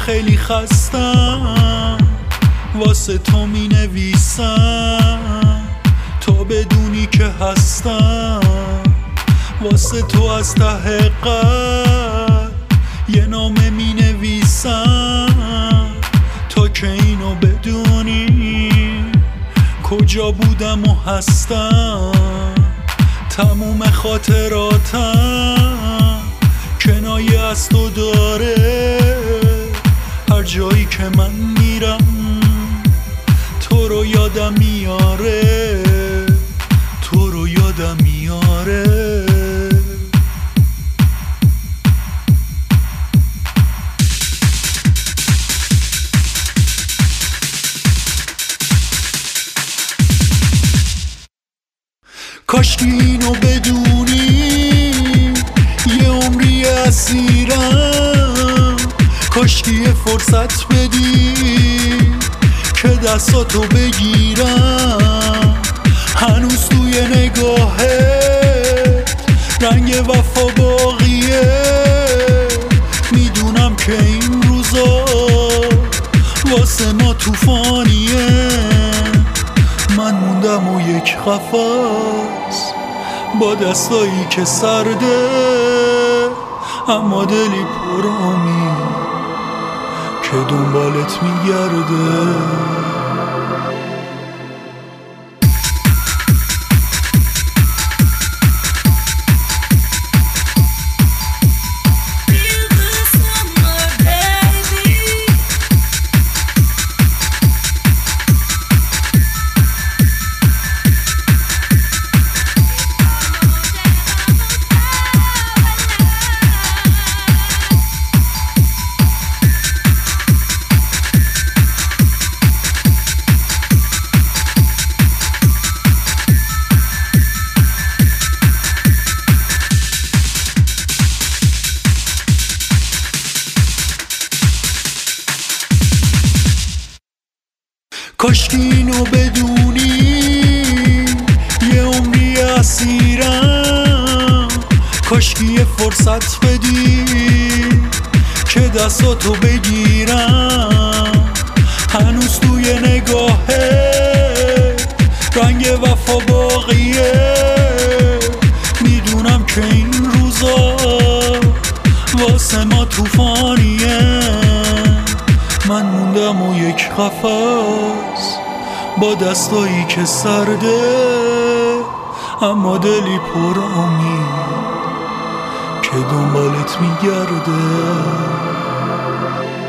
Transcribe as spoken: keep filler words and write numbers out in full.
خیلی خستم واسه تو می نویسم تا بدونی که هستم واسه تو از ته قلب یه نامه می نویسم تا که اینو بدونی کجا بودم و هستم. تموم خاطراتم کنایه از تو داره، هر جایی که من میرم تو رو یادم میاره، تو رو یادم میاره. کاشکی اینو بدونی یه عمری اسیرم، کاشکی یه فرصت بدی که دستاتو بگیرم. هنوز توی نگاهت رنگ وفا باقیه، میدونم که این روزا واسه ما توفانیه. من موندم و یک قفس با دستایی که سرده، اما دلی پر امید که دنبالت میگرده. کاشکی اینو بدونی یه عمری اسیرم، کاشکی یه فرصت بدی که دستاتو بگیرم. هنوز توی نگاهه رنگ وفا باقیه، میدونم که این روزا واسه ما توفانیه. من موندم و یک قفس با دستایی که سرده، اما دلی پر امید که دنبالت میگرده.